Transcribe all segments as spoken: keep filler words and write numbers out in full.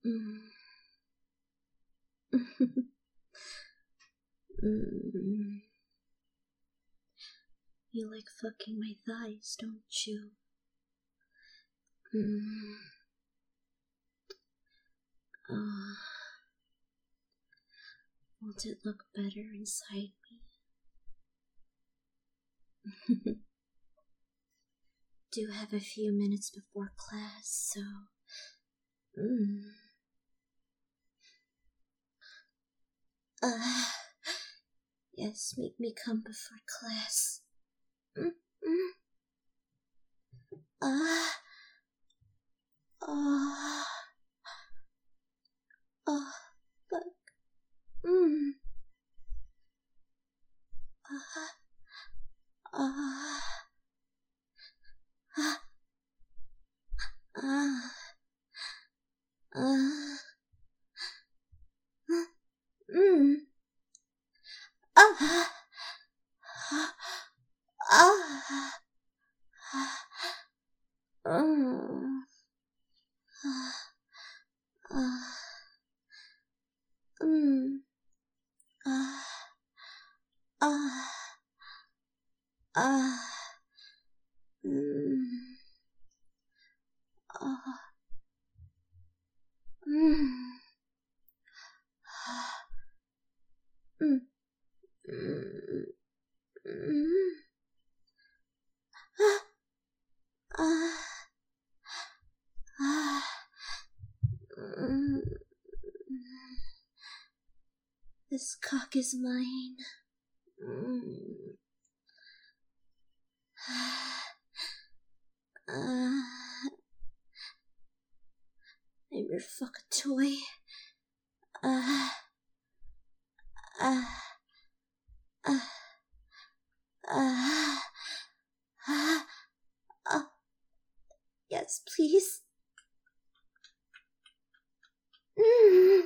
Mm. mm. You like fucking my thighs, don't you? Mm. Oh. Won't it look better inside me? Do have a few minutes before class, so... Mm. Uh, yes, make me come before class. Mm, mm. Ah. Oh. Oh, fuck. Mm. Ah. Ah. Ah. Ah. Ah. Mm. Ah. Ah. Mm. Ah. Mm. Ah. Ah. Ah. Mm. Ah. Mm. Mm. Mm. Mm. Ah. Ah. Ah. Mm. This cock is mine. Mm. Uh, I'm your fucking toy. Uh, uh, uh, uh, uh, uh, yes, please. Mm.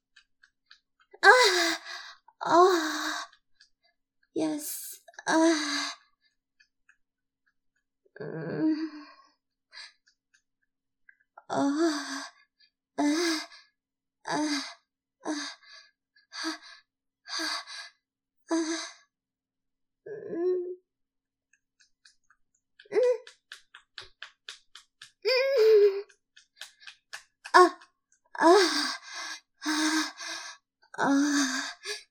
Ah, oh, yes. Uh, mm. Oh, uh, uh, uh, uh, uh, mm. Mm. Mm. Ah, ah, ah, ah,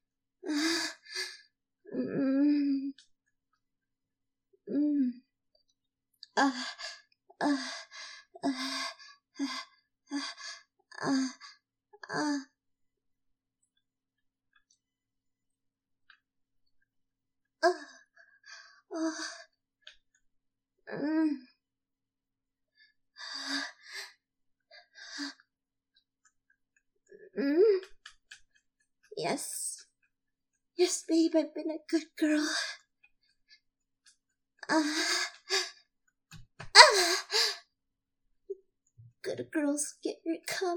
mm. Mm. Ah, ah, ah, ah, ah, ah. Uh, uh, mm, mm, yes. Yes, babe, I've been a good girl. Uh, uh, good girls get your cum.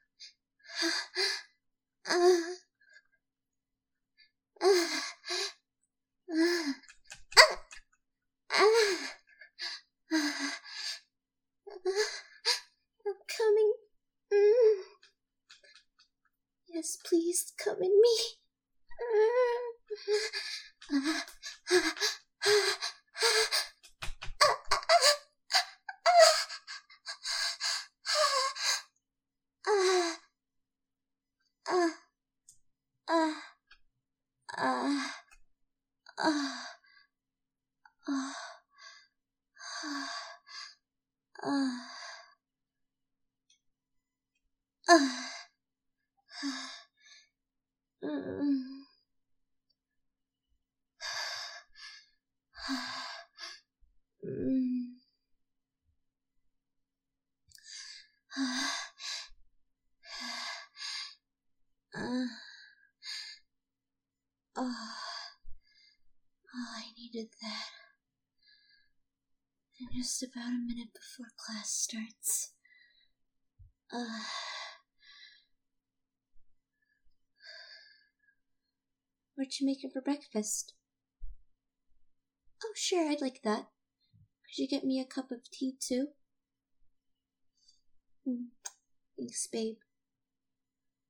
Uh, uh, uh, uh, uh, I'm coming. Mm. Yes, please, come in me. Uh, uh, uh, Oh, I needed that. And just about a minute before class starts. Uh, what you making for breakfast? Oh, sure, I'd like that. Could you get me a cup of tea, too? Mm, thanks, babe.